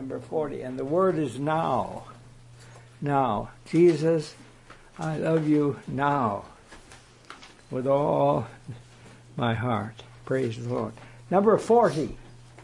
number 40. And the word is now. Now. Jesus, I love you now with all my heart. Praise the Lord. Number 40.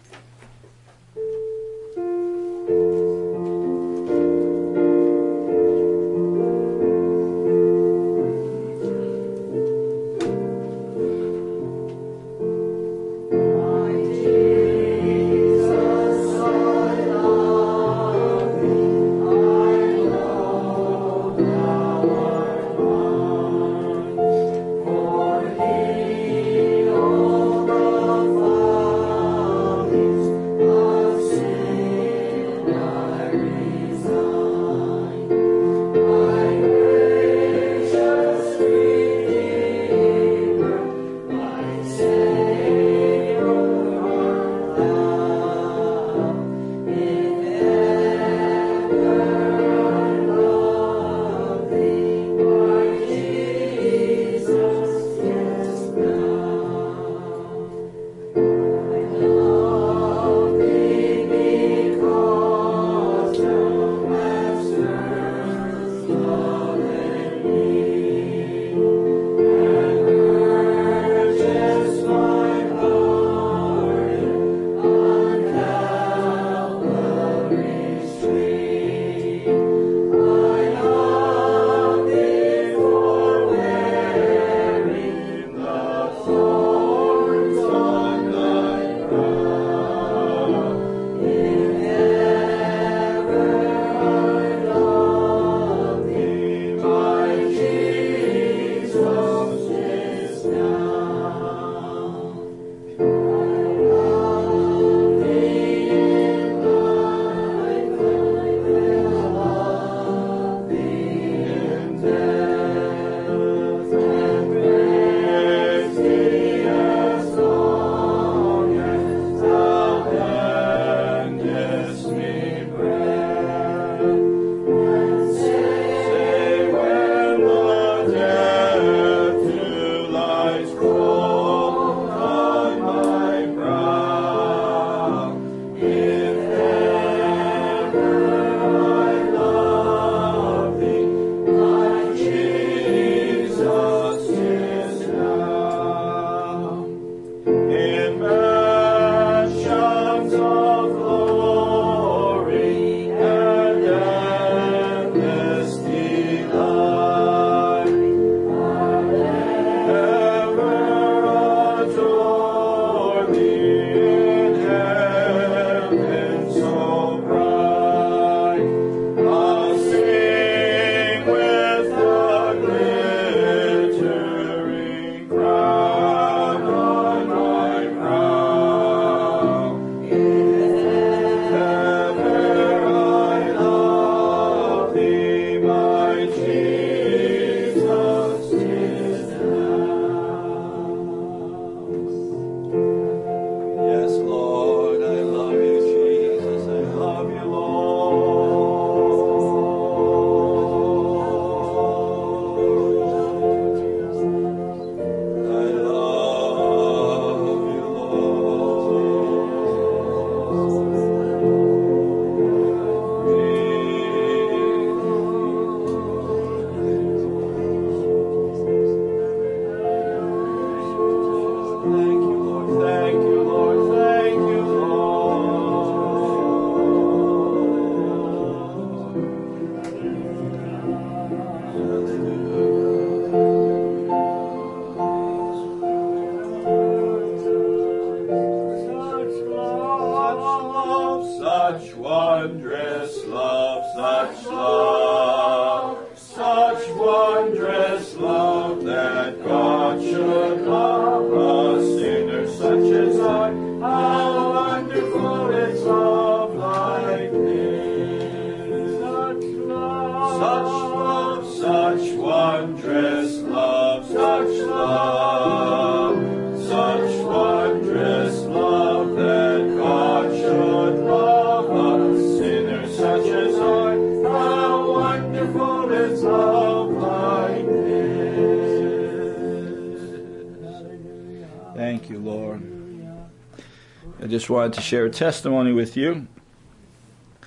Thank you, Lord. I just wanted to share a testimony with you.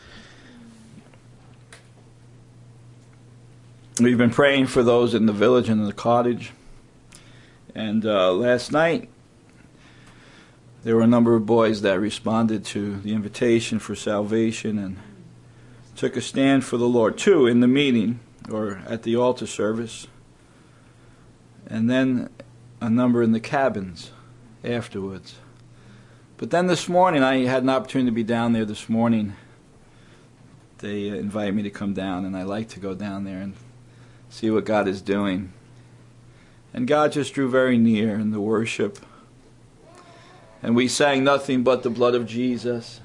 We've been praying for those in the village and in the cottage. And last night, there were a number of boys that responded to the invitation for salvation and took a stand for the Lord. 2 in the meeting or at the altar service. And then a number in the cabins afterwards. But then this morning, I had an opportunity to be down there this morning. They invited me to come down, and I like to go down there and see what God is doing. And God just drew very near in the worship. And we sang nothing but the blood of Jesus.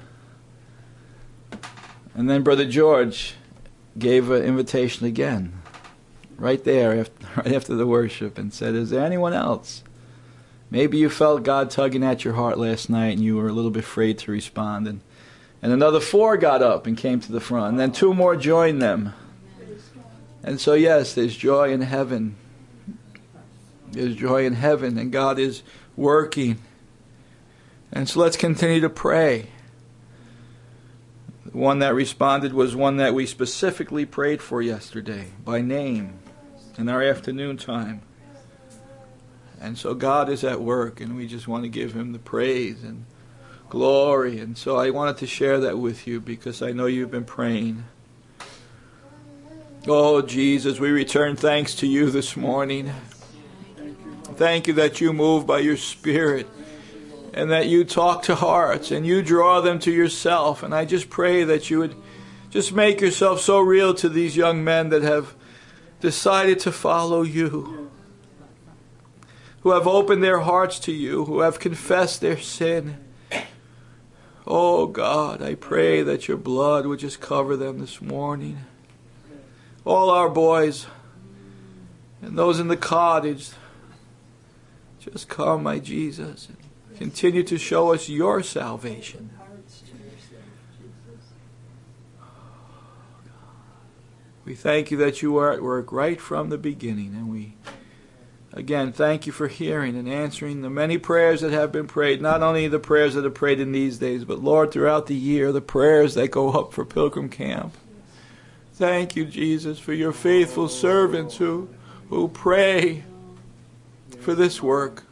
And then Brother George gave an invitation again, right there, right after the worship, and said, is there anyone else? Maybe you felt God tugging at your heart last night and you were a little bit afraid to respond. And another 4 got up and came to the front. And then 2 more joined them. And so yes, there's joy in heaven. There's joy in heaven, and God is working. And so let's continue to pray. The one that responded was one that we specifically prayed for yesterday, by name, in our afternoon time. And so God is at work, and we just want to give Him the praise and glory. And so I wanted to share that with you because I know you've been praying. Oh, Jesus, we return thanks to you this morning. Thank you that you move by your Spirit and that you talk to hearts and you draw them to yourself. And I just pray that you would just make yourself so real to these young men that have decided to follow you, who have opened their hearts to you, who have confessed their sin. Oh God, I pray that your blood would just cover them this morning. All our boys and those in the cottage, just come, my Jesus, and continue to show us your salvation. We thank you that you are at work right from the beginning, and we again thank you for hearing and answering the many prayers that have been prayed, not only the prayers that are prayed in these days, but Lord, throughout the year, the prayers that go up for Pilgrim Camp. Thank you, Jesus, for your faithful servants who pray for this work.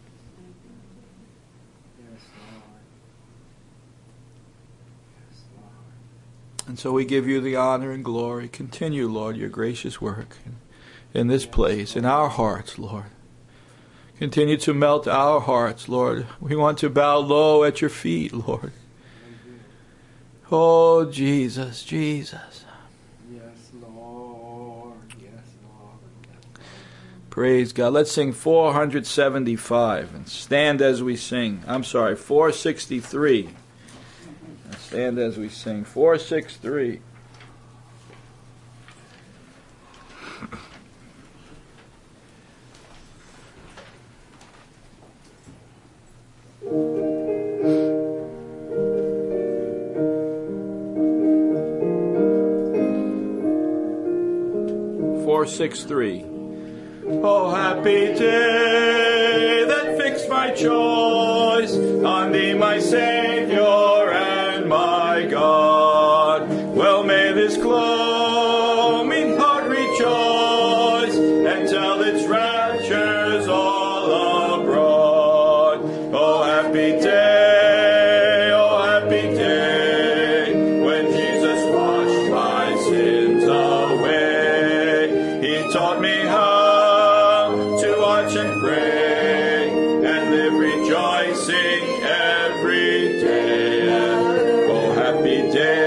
And so we give you the honor and glory. Continue, Lord, your gracious work in this place, in our hearts, Lord. Continue to melt our hearts, Lord. We want to bow low at your feet, Lord. Oh, Jesus, Jesus. Yes, Lord. Yes, Lord. Praise God. Let's sing 475 and stand as we sing. 463. Stand as we sing. 463. Oh, happy day that fixed my choice on thee, my Savior and my God. Well, may this gloaming heart rejoice and tell its raptures all abroad. Oh, happy day, when Jesus washed my sins away. He taught me how to watch and pray and live rejoicing every day. Oh, happy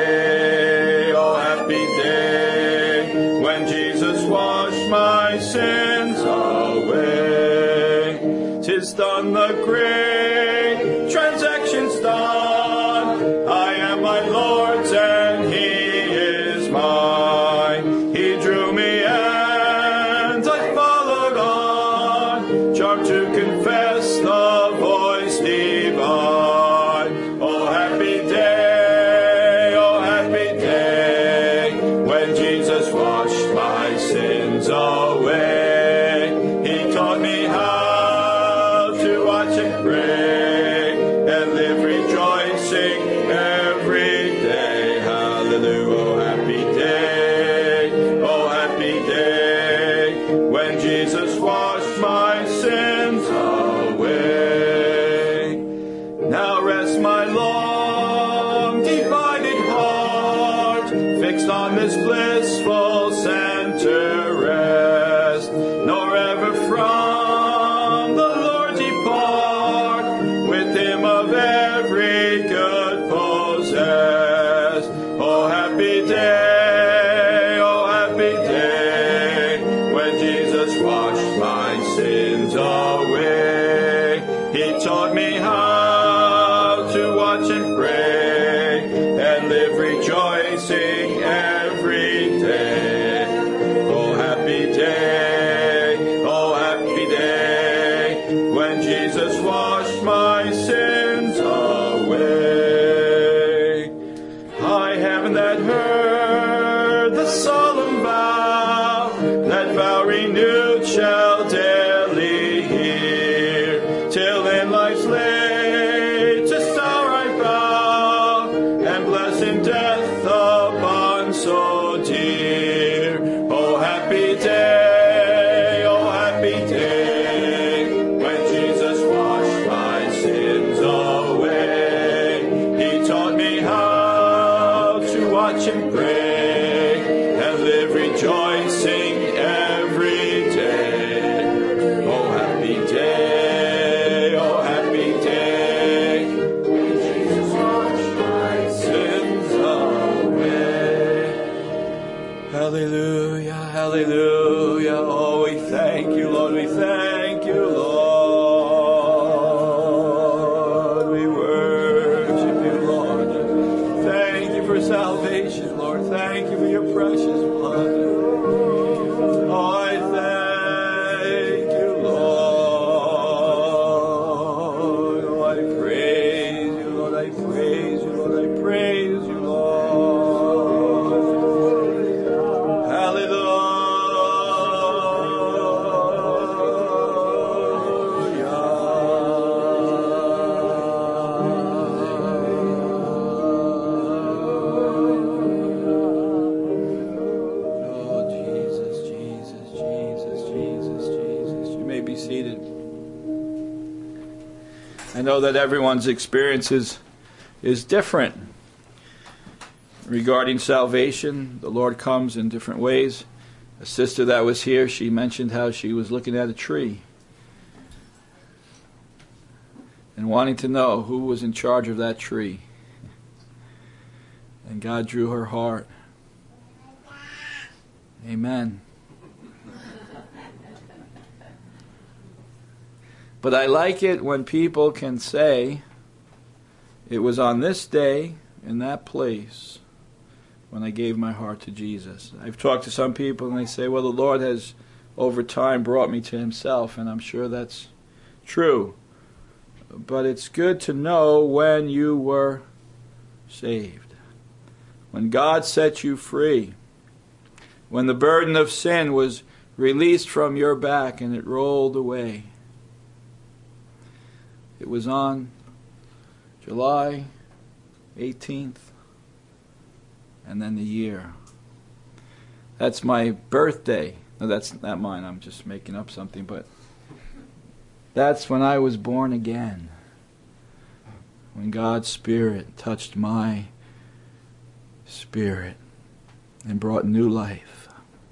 day, when Jesus washed my sins away. 'Tis done, the great transaction's done. I am my Lord's and He is mine. He drew me and I followed on, charmed to confess the voice divine. Oh, happy day, when Jesus washed my sins away. He taught me how to watch and pray and live rejoicing every day. Hallelujah. Oh, happy day, taught me how to watch and pray and live rejoicing every day. Oh, happy day, oh, happy day, when Jesus washed my sins away. I haven't that heard the solemn vow, that vow renewed shall daily hear, till in life's latest hour I bow, and bless in death the bond so dear. Oh, happy day, when Jesus washed my sins away. He taught me how to watch and pray and live rejoicing every day. Oh, happy day, when Jesus washed my sins away. Hallelujah, hallelujah. Oh, we thank you, Lord. We thank you, Lord. We worship you, Lord. Thank you for salvation, Lord. Thank you for your precious blood. Oh, I thank you, Lord. Oh, I praise you, Lord. I praise you, Lord. I praise you, Lord. Oh, Jesus, Jesus, Jesus, Jesus, Jesus. You may be seated. I know that everyone's experience is different regarding salvation. The Lord comes in different ways. A sister that was here, she mentioned how she was looking at a tree and wanting to know who was in charge of that tree. And God drew her heart. Amen. But I like it when people can say, it was on this day, in that place, when I gave my heart to Jesus. I've talked to some people and they say, well, the Lord has over time brought me to himself, and I'm sure that's true. But it's good to know when you were saved. When God set you free. When the burden of sin was released from your back and it rolled away. It was on July 18th, and then the year. That's my birthday. No, that's not mine. I'm just making up something, but that's when I was born again. When God's Spirit touched my spirit and brought new life.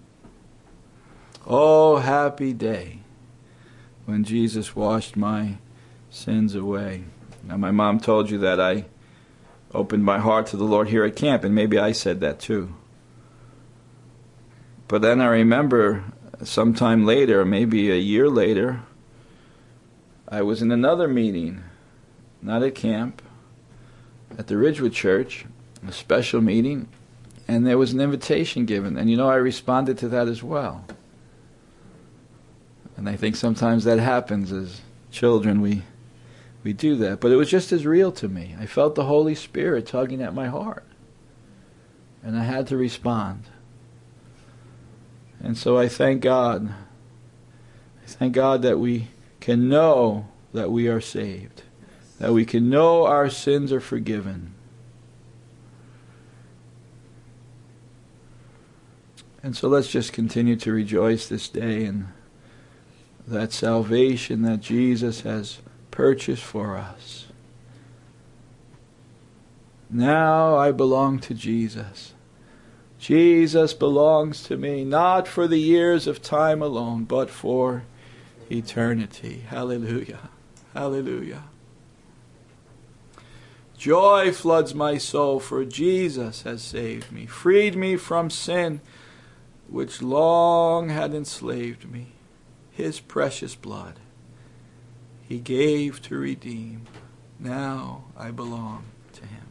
Oh, happy day when Jesus washed my sins away. Now, my mom told you that I opened my heart to the Lord here at camp, and maybe I said that too. But then I remember sometime later, maybe a year later, I was in another meeting, not at camp, at the Ridgewood Church, a special meeting, and there was an invitation given. And I responded to that as well. And I think sometimes that happens as children, we do that. But it was just as real to me. I felt the Holy Spirit tugging at my heart. And I had to respond. And so I thank God. I thank God that we can know that we are saved. That we can know our sins are forgiven. And so let's just continue to rejoice this day in that salvation that Jesus has purchased for us. Now I belong to Jesus. Jesus belongs to me, not for the years of time alone, but for eternity. Hallelujah. Hallelujah. Joy floods my soul, for Jesus has saved me, freed me from sin, which long had enslaved me. His precious blood He gave to redeem. Now I belong to Him.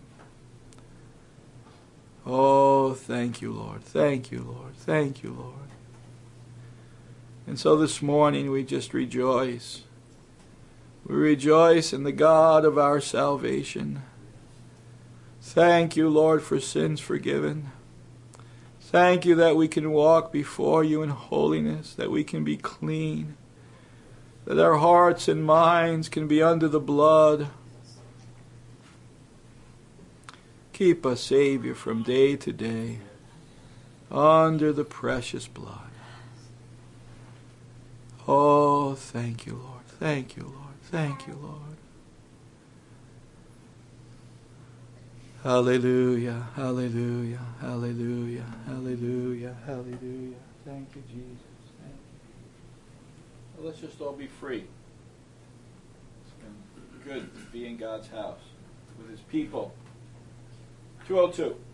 Oh, thank you, Lord. Thank you, Lord. Thank you, Lord. And so this morning we just rejoice. We rejoice in the God of our salvation. Thank you, Lord, for sins forgiven. Thank you that we can walk before you in holiness, that we can be clean, that our hearts and minds can be under the blood. Keep us, Savior, from day to day, under the precious blood. Oh, thank you, Lord. Thank you, Lord. Thank you, Lord. Hallelujah, hallelujah, hallelujah, hallelujah, hallelujah. Thank you, Jesus. Thank you. Well, let's just all be free. It's been good to be in God's house with His people. 202.